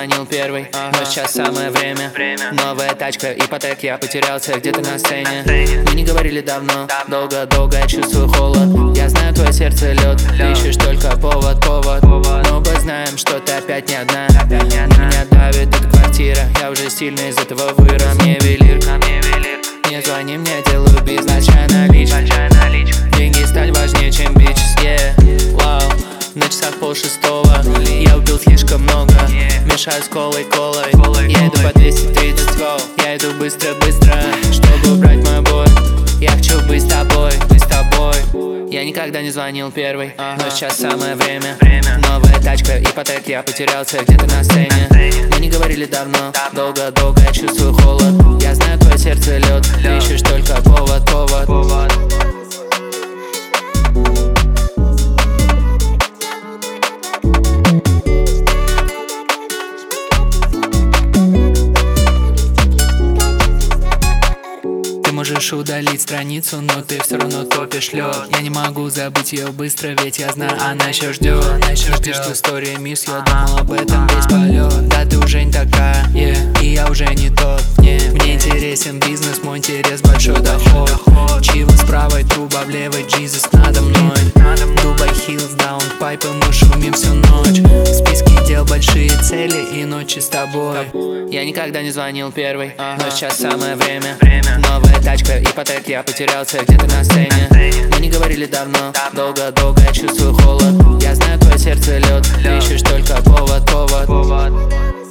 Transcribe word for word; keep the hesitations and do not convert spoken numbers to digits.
звонил первый, но сейчас самое время. Новая тачка, ипотека, я потерялся где-то на сцене. Мы не говорили давно, долго-долго я чувствую холод. Я знаю, твое сердце лед, ты ищешь только повод, повод. Мы оба знаем, что ты опять не одна. На меня давит эта квартира, я уже сильно из этого выра. Мне велирка, не звони мне, делаю бизнес, большая наличка. Деньги стали важнее, чем бич, yeah. Вау, на часах пол шестого. Я убил слишком много, мешаю с колой, колой. Я иду по двести тридцать, go. Я иду быстро-быстро, чтобы убрать мой бой. Я хочу быть с тобой, быть с тобой. Я никогда не звонил первый, но сейчас самое время. Новая тачка, ипотека, я потерялся где-то на сцене. Мы не говорили давно, долго-долго я чувствую холод. Я знаю, твое сердце лед, ты ищешь только повод, повод. Можешь удалить страницу, но ты все равно топишь лед. Я не могу забыть ее быстро, ведь я знаю, она еще ждет. Она еще ждет, что история мисс, я думал об этом весь полет. Да ты уже не такая, yeah, и я уже не тот, yeah. Мне интересен бизнес, мой интерес большой доход. Чивы с правой, труба в левой, Jesus надо мной. Дубай Хиллз, даунпайпы, мы шумим всю ночь. В списке дел большие цели и ночи с тобой. Я никогда не звонил первый, но сейчас самое время. Новая тачка, ипотека, я потерялся где-то на сцене. Мы не говорили давно, долго-долго я чувствую холод. Я знаю, твое сердце лед, ты ищешь только повод, повод.